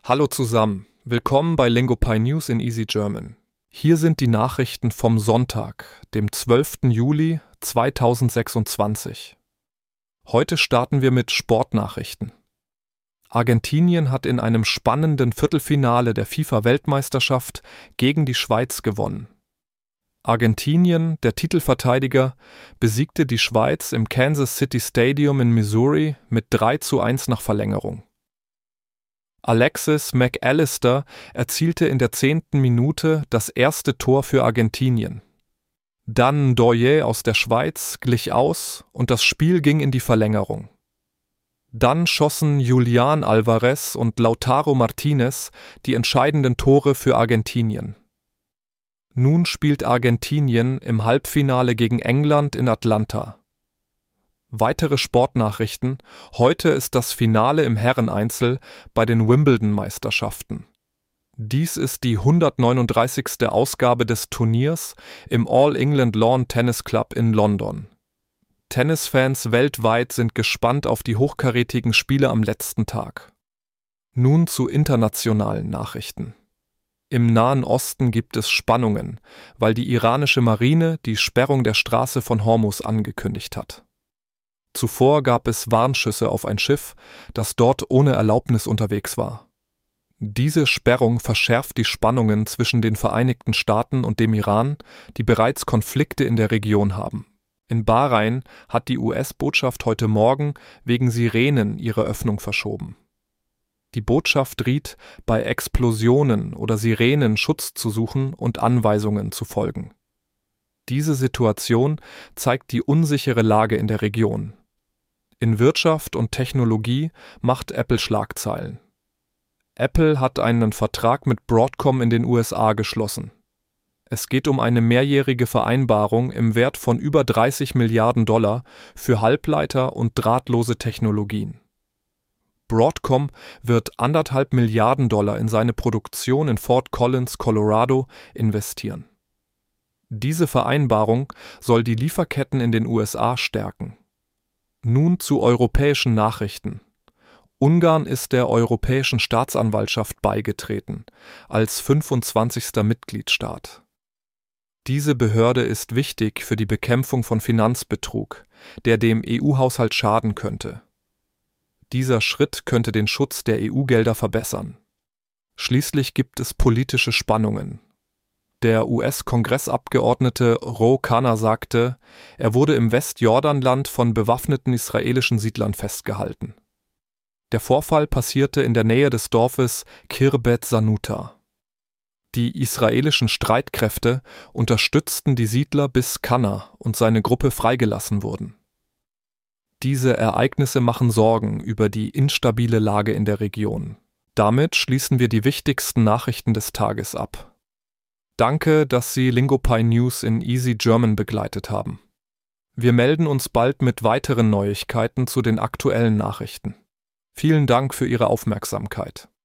Hallo zusammen, willkommen bei LingoPie News in Easy German. Hier sind die Nachrichten vom Sonntag, dem 12. Juli 2026. Heute starten wir mit Sportnachrichten. Argentinien hat in einem spannenden Viertelfinale der FIFA-Weltmeisterschaft gegen die Schweiz gewonnen. Argentinien, der Titelverteidiger, besiegte die Schweiz im Kansas City Stadium in Missouri mit 3:1 nach Verlängerung. Alexis Mac Allister erzielte in der 10. Minute das erste Tor für Argentinien. Dan Ndoye aus der Schweiz glich aus und das Spiel ging in die Verlängerung. Dann schossen Julián Álvarez und Lautaro Martínez die entscheidenden Tore für Argentinien. Nun spielt Argentinien im Halbfinale gegen England in Atlanta. Weitere Sportnachrichten: Heute ist das Finale im Herreneinzel bei den Wimbledon-Meisterschaften. Dies ist die 139. Ausgabe des Turniers im All England Lawn Tennis Club in London. Tennisfans weltweit sind gespannt auf die hochkarätigen Spiele am letzten Tag. Nun zu internationalen Nachrichten. Im Nahen Osten gibt es Spannungen, weil die iranische Marine die Sperrung der Straße von Hormuz angekündigt hat. Zuvor gab es Warnschüsse auf ein Schiff, das dort ohne Erlaubnis unterwegs war. Diese Sperrung verschärft die Spannungen zwischen den Vereinigten Staaten und dem Iran, die bereits Konflikte in der Region haben. In Bahrain hat die US-Botschaft heute Morgen wegen Sirenen ihre Öffnung verschoben. Die Botschaft riet, bei Explosionen oder Sirenen Schutz zu suchen und Anweisungen zu folgen. Diese Situation zeigt die unsichere Lage in der Region. In Wirtschaft und Technologie macht Apple Schlagzeilen. Apple hat einen Vertrag mit Broadcom in den USA geschlossen. Es geht um eine mehrjährige Vereinbarung im Wert von über 30 Milliarden $ für Halbleiter und drahtlose Technologien. Broadcom wird 1,5 Milliarden $ in seine Produktion in Fort Collins, Colorado, investieren. Diese Vereinbarung soll die Lieferketten in den USA stärken. Nun zu europäischen Nachrichten. Ungarn ist der Europäischen Staatsanwaltschaft beigetreten, als 25. Mitgliedstaat. Diese Behörde ist wichtig für die Bekämpfung von Finanzbetrug, der dem EU-Haushalt schaden könnte. Dieser Schritt könnte den Schutz der EU-Gelder verbessern. Schließlich gibt es politische Spannungen. Der US-Kongressabgeordnete Ro Khanna sagte, er wurde im Westjordanland von bewaffneten israelischen Siedlern festgehalten. Der Vorfall passierte in der Nähe des Dorfes Khirbet Sanuta. Die israelischen Streitkräfte unterstützten die Siedler, bis Khanna und seine Gruppe freigelassen wurden. Diese Ereignisse machen Sorgen über die instabile Lage in der Region. Damit schließen wir die wichtigsten Nachrichten des Tages ab. Danke, dass Sie LingoPie News in Easy German begleitet haben. Wir melden uns bald mit weiteren Neuigkeiten zu den aktuellen Nachrichten. Vielen Dank für Ihre Aufmerksamkeit.